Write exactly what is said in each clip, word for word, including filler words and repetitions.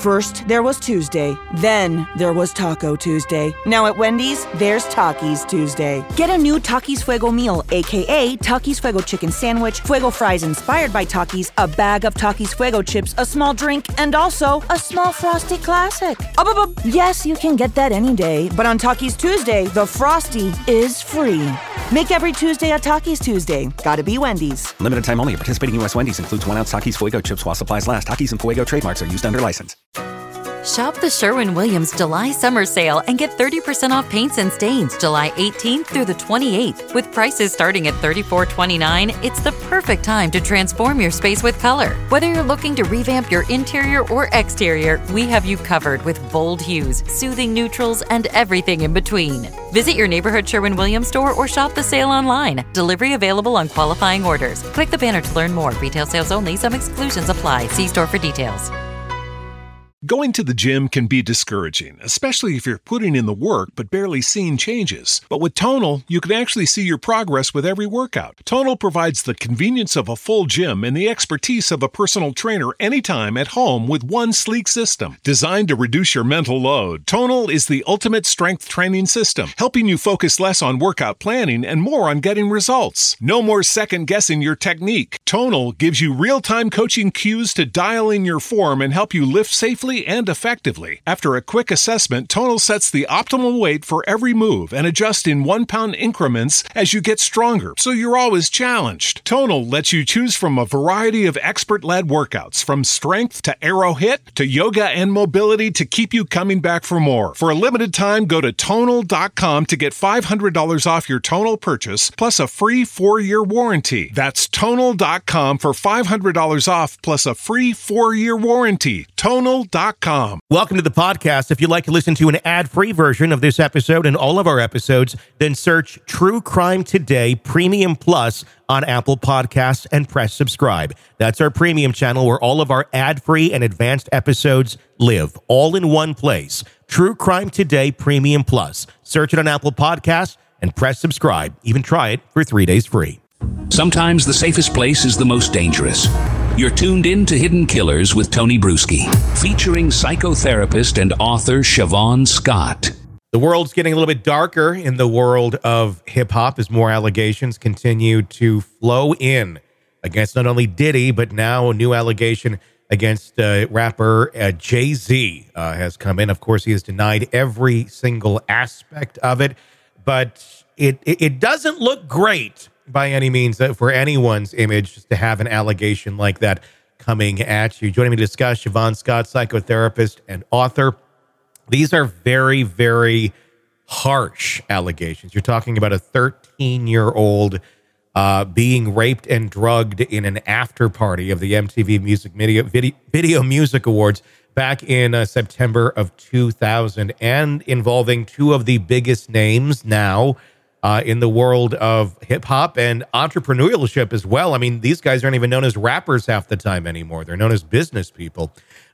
First, there was Tuesday. Then, there was Taco Tuesday. Now at Wendy's, there's Takis Tuesday. Get a new Takis Fuego meal, aka Takis Fuego chicken sandwich, Fuego fries inspired by Takis, a bag of Takis Fuego chips, a small drink, and also a small Frosty Classic. Up, up, up. Yes, you can get that any day, but on Takis Tuesday, the Frosty is free. Make every Tuesday a Takis Tuesday. Gotta be Wendy's. Limited time only. Participating U S Wendy's includes one ounce Takis Fuego chips while supplies last. Takis and Fuego trademarks are used under license. Shop the Sherwin-Williams July Summer Sale and get thirty percent off paints and stains July eighteenth through the twenty-eighth. With prices starting at thirty-four twenty-nine, it's the perfect time to transform your space with color. Whether you're looking to revamp your interior or exterior, we have you covered with bold hues, soothing neutrals, and everything in between. Visit your neighborhood Sherwin-Williams store or shop the sale online. Delivery available on qualifying orders. Click the banner to learn more. Retail sales only. Some exclusions apply. See store for details. Going to the gym can be discouraging, especially if you're putting in the work but barely seeing changes. But with Tonal, you can actually see your progress with every workout. Tonal provides the convenience of a full gym and the expertise of a personal trainer anytime at home with one sleek system. Designed to reduce your mental load, Tonal is the ultimate strength training system, helping you focus less on workout planning and more on getting results. No more second-guessing your technique. Tonal gives you real-time coaching cues to dial in your form and help you lift safely and effectively. After a quick assessment, Tonal sets the optimal weight for every move and adjusts in one-pound increments as you get stronger, so you're always challenged. Tonal lets you choose from a variety of expert-led workouts, from strength to aero hit to yoga and mobility, to keep you coming back for more. For a limited time, go to tonal dot com to get five hundred dollars off your Tonal purchase, plus a free four-year warranty. That's tonal dot com for five hundred dollars off, plus a free four-year warranty. tonal dot com. Welcome to the podcast. If you'd like to listen to an ad-free version of this episode and all of our episodes, then search True Crime Today Premium Plus on Apple Podcasts and press subscribe. That's our premium channel where all of our ad-free and advanced episodes live, all in one place. True Crime Today Premium Plus. Search it on Apple Podcasts and press subscribe. Even try it for three days free. Sometimes the safest place is the most dangerous. You're tuned in to Hidden Killers with Tony Bruschi, featuring psychotherapist and author Siobhan Scott. The world's getting a little bit darker in the world of hip-hop as more allegations continue to flow in against not only Diddy, but now a new allegation against uh, rapper uh, Jay-Z uh, has come in. Of course, he has denied every single aspect of it, but it, it, it doesn't look great by any means for anyone's image just to have an allegation like that coming at you. Joining me to discuss, Siobhan Scott, psychotherapist and author. These are very, very harsh allegations. You're talking about a thirteen-year-old uh, being raped and drugged in an after party of the M T V Music Video, Video, Video Music Awards back in uh, September of two thousand, and involving two of the biggest names now Uh, in the world of hip-hop and entrepreneurship as well. I mean, these guys aren't even known as rappers half the time anymore. They're known as business people.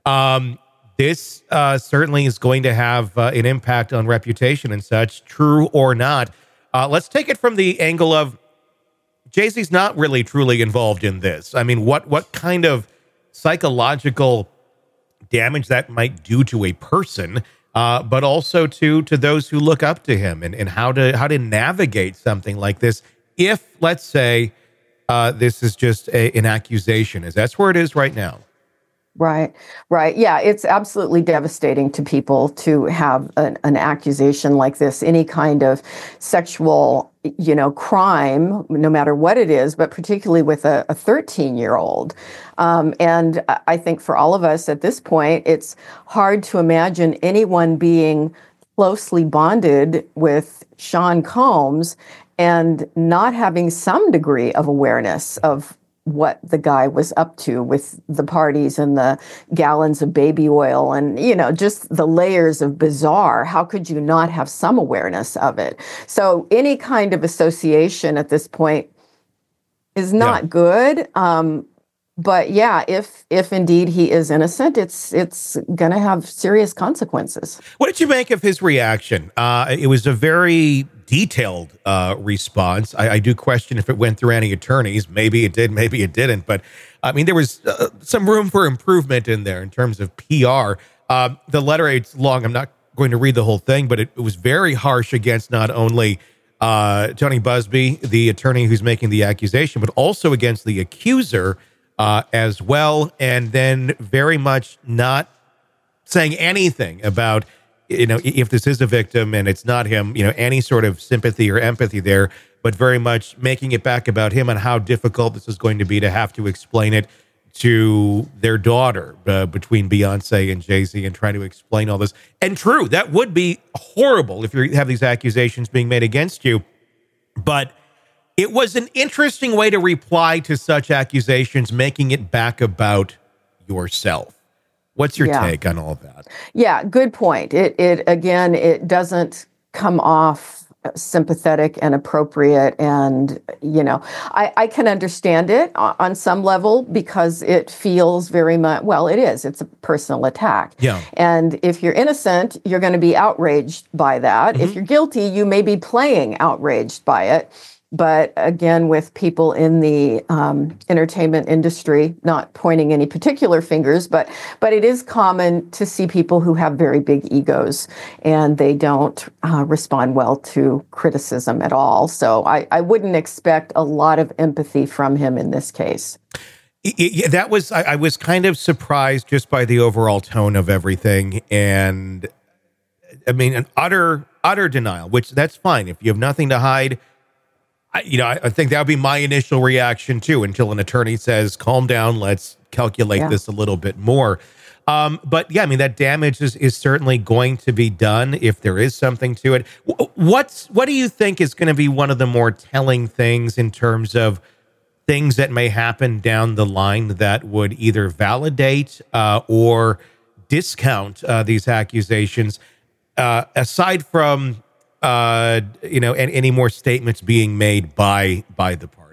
Um, this uh, certainly is going to have uh, an impact on reputation and such, true or not. Uh, let's take it from the angle of Jay-Z's not really truly involved in this. I mean, what what kind of psychological damage that might do to a person, Uh, but also to to those who look up to him, and, and how to how to navigate something like this. If, let's say, uh, this is just a, an accusation, as that's where it is right now. Right, right. Yeah, it's absolutely devastating to people to have an, an accusation like this, any kind of sexual, you know, crime, no matter what it is, but particularly with a, a thirteen-year-old. Um, and I think for all of us at this point, it's hard to imagine anyone being closely bonded with Sean Combs and not having some degree of awareness of what the guy was up to with the parties and the gallons of baby oil and, you know, just the layers of bizarre. How could you not have some awareness of it? So any kind of association at this point is not yeah. good. Um, but yeah, if if indeed he is innocent, it's it's going to have serious consequences. What did you make of his reaction? Uh, it was a very detailed uh, response. I, I do question if it went through any attorneys. Maybe it did, maybe it didn't. But I mean, there was uh, some room for improvement in there in terms of P R. Um, the letter, it's long. I'm not going to read the whole thing, but it, it was very harsh against not only uh, Tony Buzbee, the attorney who's making the accusation, but also against the accuser uh, as well. And then very much not saying anything about, you know, if this is a victim and it's not him, you know, any sort of sympathy or empathy there, but very much making it back about him and how difficult this is going to be to have to explain it to their daughter uh, between Beyonce and Jay-Z and trying to explain all this. And true, that would be horrible if you have these accusations being made against you. But it was an interesting way to reply to such accusations, making it back about yourself. What's your yeah. take on all of that? Yeah, good point. It, it again, it doesn't come off sympathetic and appropriate. And, you know, I, I can understand it on some level because it feels very much, well, it is. It's a personal attack. Yeah. And if you're innocent, you're going to be outraged by that. Mm-hmm. If you're guilty, you may be playing outraged by it. But again, with people in the um, entertainment industry, not pointing any particular fingers, but but it is common to see people who have very big egos and they don't uh, respond well to criticism at all. So I, I wouldn't expect a lot of empathy from him in this case. Yeah, that was, I, I was kind of surprised just by the overall tone of everything. And I mean, an utter, utter denial, which that's fine. If you have nothing to hide, I, you know, I, I think that would be my initial reaction too, until an attorney says, calm down, let's calculate yeah. this a little bit more. Um, but yeah, I mean, that damage is, is certainly going to be done if there is something to it. What's, what do you think is going to be one of the more telling things in terms of things that may happen down the line that would either validate uh, or discount uh, these accusations, uh, aside from uh, you know, and any more statements being made by by the parties?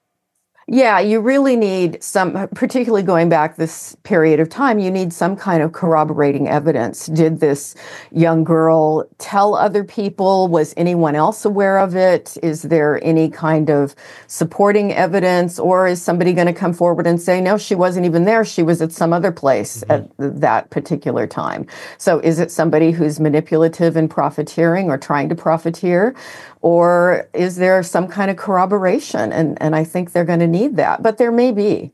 Yeah, you really need some, particularly going back this period of time, you need some kind of corroborating evidence. Did this young girl tell other people? Was anyone else aware of it? Is there any kind of supporting evidence? Or is somebody going to come forward and say, no, she wasn't even there. She was at some other place mm-hmm. at that particular time. So is it somebody who's manipulative and profiteering or trying to profiteer? Or is there some kind of corroboration? And, and I think they're going to need that, but there may be.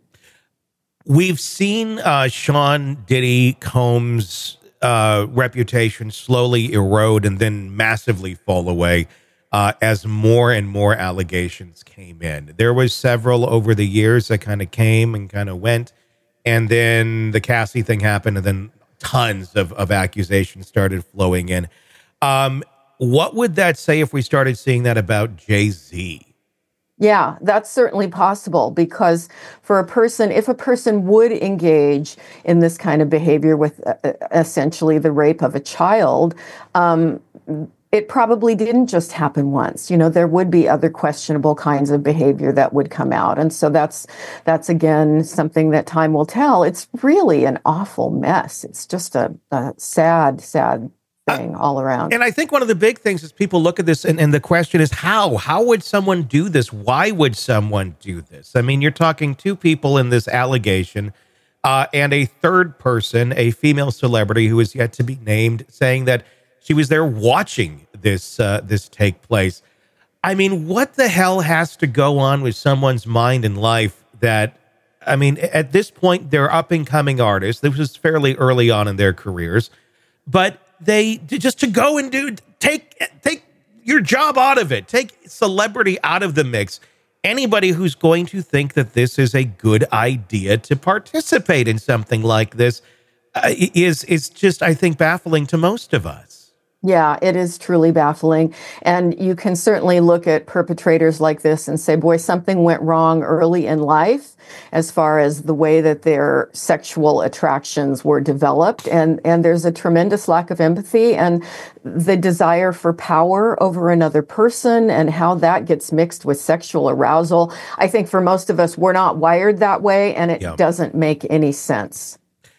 We've seen uh, Sean Diddy Combs' uh, reputation slowly erode and then massively fall away uh, as more and more allegations came in. There was several over the years that kind of came and kind of went, and then the Cassie thing happened, and then tons of, of accusations started flowing in. Um, what would that say if we started seeing that about Jay-Z? Yeah, that's certainly possible, because for a person, if a person would engage in this kind of behavior with uh, essentially the rape of a child, um, it probably didn't just happen once. You know, there would be other questionable kinds of behavior that would come out. And so that's, that's again, something that time will tell. It's really an awful mess. It's just a, a sad, sad thing all around. And I think one of the big things is people look at this and, and the question is how? How would someone do this? Why would someone do this? I mean, you're talking two people in this allegation uh, and a third person, a female celebrity who is yet to be named, saying that she was there watching this uh, this take place. I mean, what the hell has to go on with someone's mind and life that, I mean, at this point, they're up-and-coming artists. This was fairly early on in their careers, but they just to go and do take take your job out of it, take celebrity out of the mix. Anybody who's going to think that this is a good idea to participate in something like this uh, is is just, I think, baffling to most of us. Yeah, it is truly baffling. And you can certainly look at perpetrators like this and say, boy, something went wrong early in life as far as the way that their sexual attractions were developed. And, and there's a tremendous lack of empathy and the desire for power over another person and how that gets mixed with sexual arousal. I think for most of us, we're not wired that way, and it yeah. doesn't make any sense.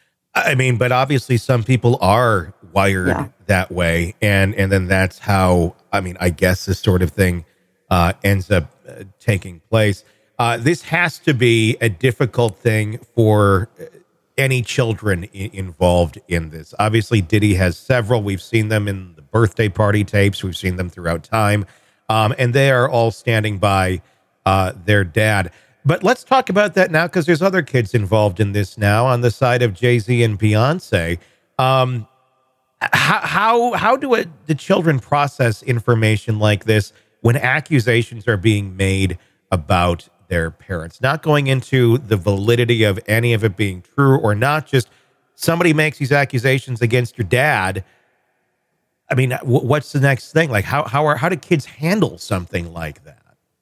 I mean, but obviously some people are wired yeah. that way. And, and then that's how, I mean, I guess this sort of thing uh, ends up uh, taking place. Uh, this has to be a difficult thing for any children I- involved in this. Obviously, Diddy has several. We've seen them in the birthday party tapes. We've seen them throughout time. Um, and they are all standing by uh, their dad. But let's talk about that now, because there's other kids involved in this now on the side of Jay-Z and Beyonce. Um, how how, how do it, the children process information like this when accusations are being made about their parents? Not going into the validity of any of it being true or not, just somebody makes these accusations against your dad. I mean, w- what's the next thing? Like, how how are how do kids handle something like that?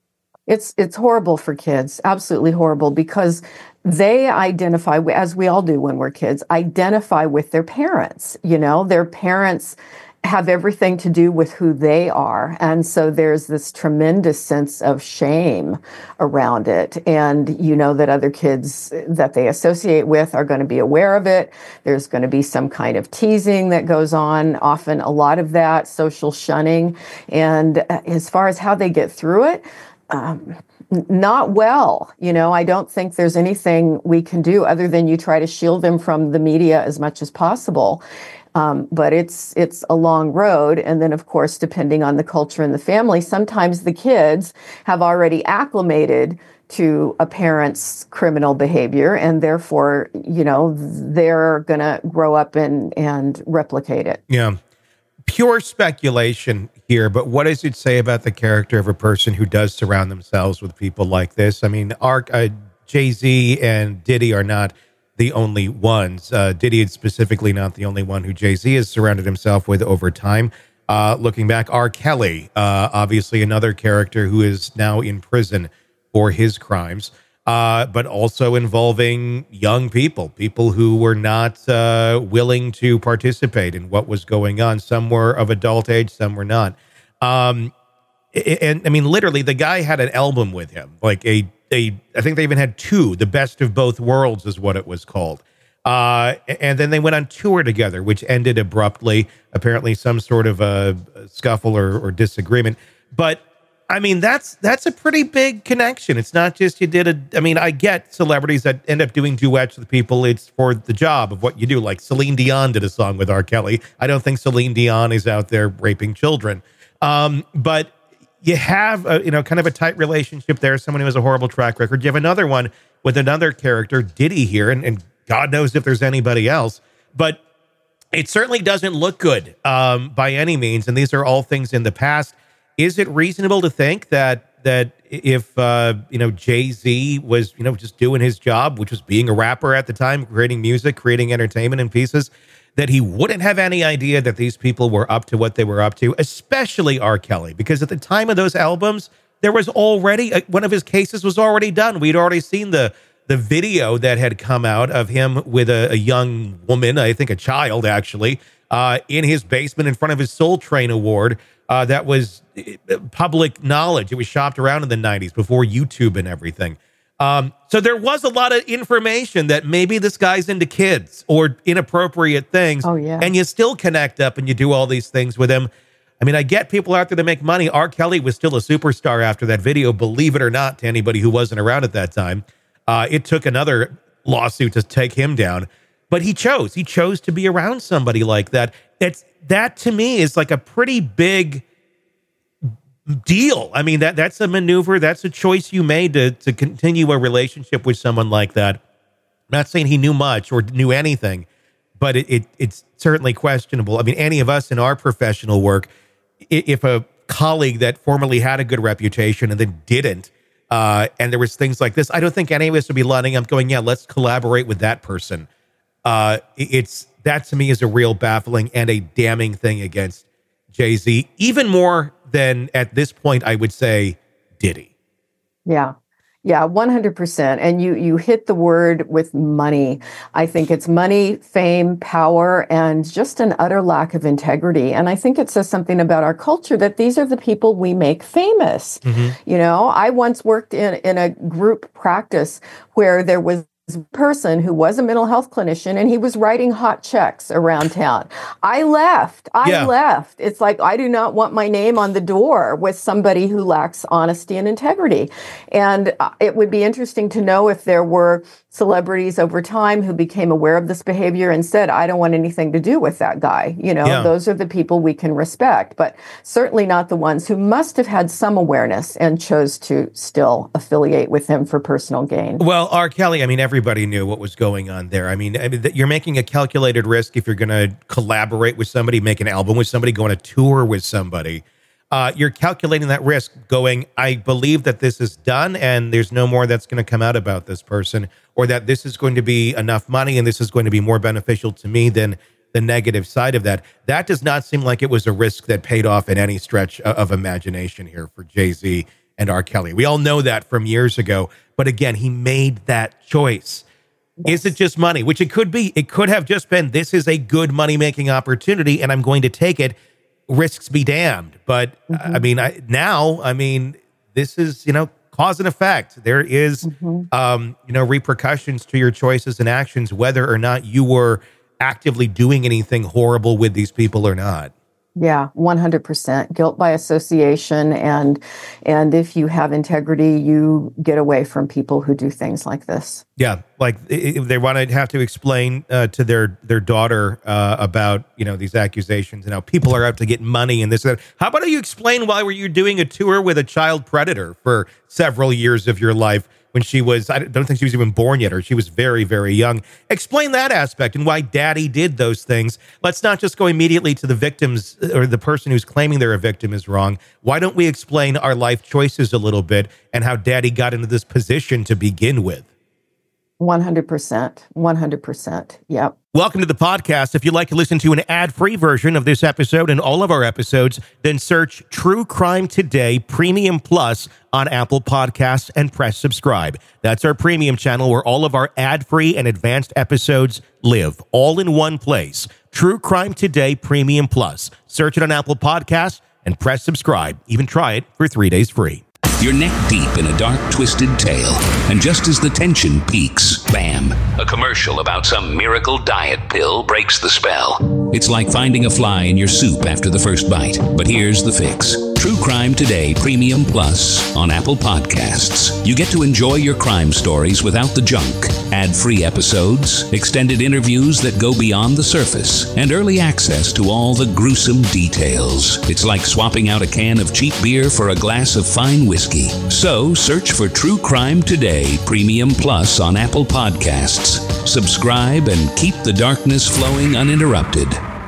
It's it's horrible for kids, absolutely horrible, because they identify, as we all do when we're kids, identify with their parents. You know, their parents have everything to do with who they are. And so there's this tremendous sense of shame around it. And you know that other kids that they associate with are going to be aware of it. There's going to be some kind of teasing that goes on, often a lot of that, social shunning. And as far as how they get through it, um, not well. You know, I don't think there's anything we can do other than you try to shield them from the media as much as possible. Um, but it's it's a long road. And then, of course, depending on the culture and the family, sometimes the kids have already acclimated to a parent's criminal behavior, and therefore, you know, they're going to grow up and, and replicate it. Yeah. Pure speculation here, but what does it say about the character of a person who does surround themselves with people like this? I mean, our, uh, Jay-Z and Diddy are not the only ones. Uh, Diddy is specifically not the only one who Jay-Z has surrounded himself with over time. Uh, looking back, R. Kelly, uh, obviously another character who is now in prison for his crimes, uh, but also involving young people, people who were not uh, willing to participate in what was going on. Some were of adult age, some were not. Um, and I mean, literally, the guy had an album with him, like a They, I think they even had two. The Best of Both Worlds is what it was called. Uh, and then they went on tour together, which ended abruptly, apparently some sort of a scuffle or, or disagreement. But I mean, that's that's a pretty big connection. It's not just you did a, I mean, I get celebrities that end up doing duets with people. It's for the job of what you do. Like Celine Dion did a song with R. Kelly. I don't think Celine Dion is out there raping children. Um, but you have a, you know, kind of a tight relationship there. Someone who has a horrible track record. You have another one with another character, Diddy here, and, and God knows if there's anybody else, but it certainly doesn't look good um, by any means. And these are all things in the past. Is it reasonable to think that that if uh, you know, Jay-Z was, you know, just doing his job, which was being a rapper at the time, creating music, creating entertainment in pieces, that he wouldn't have any idea that these people were up to what they were up to, especially R. Kelly, because at the time of those albums, there was already, a, one of his cases was already done. We'd already seen the the video that had come out of him with a, a young woman, I think a child actually, uh, in his basement in front of his Soul Train award. Uh, that was public knowledge. It was shopped around in the nineties before YouTube and everything. Um, so there was a lot of information that maybe this guy's into kids or inappropriate things. Oh, yeah. And you still connect up and you do all these things with him. I mean, I get people out there that make money. R. Kelly was still a superstar after that video, believe it or not, to anybody who wasn't around at that time. Uh, it took another lawsuit to take him down, but he chose. He chose to be around somebody like that. It's, that to me is like a pretty big deal. I mean, that that's a maneuver. That's a choice you made to to continue a relationship with someone like that. I'm not saying he knew much or knew anything, but it, it it's certainly questionable. I mean, any of us in our professional work, if a colleague that formerly had a good reputation and then didn't, uh, and there was things like this, I don't think any of us would be lining up going, yeah, let's collaborate with that person. Uh, it's that to me is a real baffling and a damning thing against Jay-Z, even more than at this point, I would say Diddy. Yeah. Yeah, one hundred percent. And you you hit the word with money. I think it's money, fame, power, and just an utter lack of integrity. And I think it says something about our culture that these are the people we make famous. Mm-hmm. You know, I once worked in, in a group practice where there was person who was a mental health clinician, and he was writing hot checks around town. I left. I Yeah. left. It's like, I do not want my name on the door with somebody who lacks honesty and integrity. And uh, it would be interesting to know if there were celebrities over time who became aware of this behavior and said, I don't want anything to do with that guy. You know, Yeah. those are the people we can respect, but certainly not the ones who must have had some awareness and chose to still affiliate with him for personal gain. Well, R. Kelly, I mean, everybody knew what was going on there. I mean, I mean that you're making a calculated risk if you're going to collaborate with somebody, make an album with somebody, go on a tour with somebody. Uh, you're calculating that risk going, I believe that this is done and there's no more that's going to come out about this person, or that this is going to be enough money and this is going to be more beneficial to me than the negative side of that. That does not seem like it was a risk that paid off in any stretch of imagination here for Jay-Z and R. Kelly. We all know that from years ago. But again, he made that choice. Is it just money? Which it could be. It could have just been, this is a good money-making opportunity and I'm going to take it. Risks be damned. But mm-hmm. I mean, I, now, I mean, this is, you know, cause and effect. There is, mm-hmm. um, you know, repercussions to your choices and actions, whether or not you were actively doing anything horrible with these people or not. Yeah, one hundred percent guilt by association. And and if you have integrity, you get away from people who do things like this. Yeah, like if they want to have to explain uh, to their their daughter uh, about, you know, these accusations and how people are out to get money and this and that. How about you explain why were you doing a tour with a child predator for several years of your life when she was, I don't think she was even born yet, or she was very, very young. Explain that aspect and why daddy did those things. Let's not just go immediately to the victims or the person who's claiming they're a victim is wrong. Why don't we explain our life choices a little bit and how daddy got into this position to begin with? one hundred percent. one hundred percent. Yep. Welcome to the podcast. If you'd like to listen to an ad-free version of this episode and all of our episodes, then search True Crime Today Premium Plus on Apple Podcasts and press subscribe. That's our premium channel where all of our ad-free and advanced episodes live, all in one place. True Crime Today Premium Plus. Search it on Apple Podcasts and press subscribe. Even try it for three days free. You're neck deep in a dark, twisted tale, and just as the tension peaks, bam, a commercial about some miracle diet pill breaks the spell. It's like finding a fly in your soup after the first bite, but here's the fix. True Crime Today Premium Plus on Apple Podcasts. You get to enjoy your crime stories without the junk, ad-free episodes, extended interviews that go beyond the surface, and early access to all the gruesome details. It's like swapping out a can of cheap beer for a glass of fine whiskey. So search for True Crime Today Premium Plus on Apple Podcasts. Subscribe and keep the darkness flowing uninterrupted.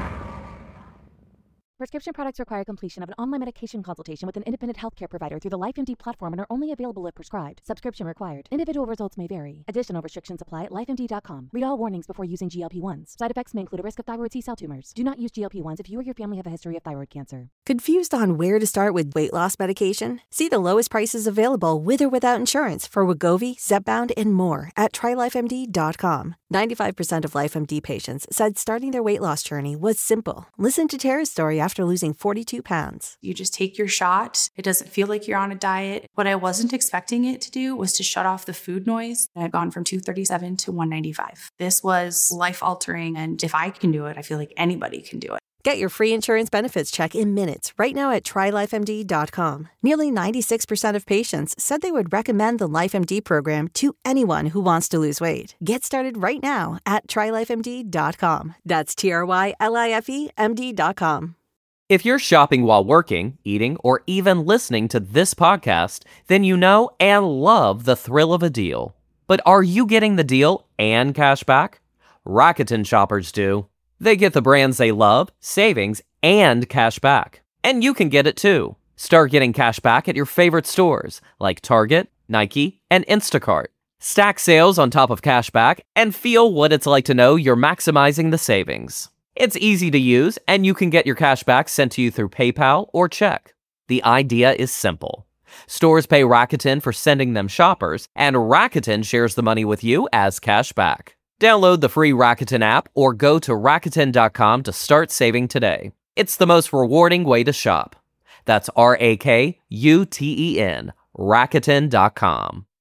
Prescription products require completion of an online medication consultation with an independent healthcare provider through the LifeMD platform and are only available if prescribed. Subscription required. Individual results may vary. Additional restrictions apply at life M D dot com. Read all warnings before using G L P one s. Side effects may include a risk of thyroid C-cell tumors. Do not use G L P one s if you or your family have a history of thyroid cancer. Confused on where to start with weight loss medication? See the lowest prices available with or without insurance for Wegovy, Zepbound, and more at try life M D dot com. ninety-five percent of LifeMD patients said starting their weight loss journey was simple. Listen to Tara's story after losing forty-two pounds. You just take your shot. It doesn't feel like you're on a diet. What I wasn't expecting it to do was to shut off the food noise. I had gone from two thirty-seven to one ninety-five. This was life-altering, and if I can do it, I feel like anybody can do it. Get your free insurance benefits check in minutes right now at try life M D dot com. Nearly ninety-six percent of patients said they would recommend the LifeMD program to anyone who wants to lose weight. Get started right now at try life M D dot com. That's T R Y L I F E M D dot com. If you're shopping while working, eating, or even listening to this podcast, then you know and love the thrill of a deal. But are you getting the deal and cash back? Rakuten shoppers do. They get the brands they love, savings, and cash back. And you can get it too. Start getting cash back at your favorite stores like Target, Nike, and Instacart. Stack sales on top of cash back and feel what it's like to know you're maximizing the savings. It's easy to use, and you can get your cash back sent to you through PayPal or check. The idea is simple. Stores pay Rakuten for sending them shoppers, and Rakuten shares the money with you as cash back. Download the free Rakuten app or go to Rakuten dot com to start saving today. It's the most rewarding way to shop. That's R A K U T E N, Rakuten dot com.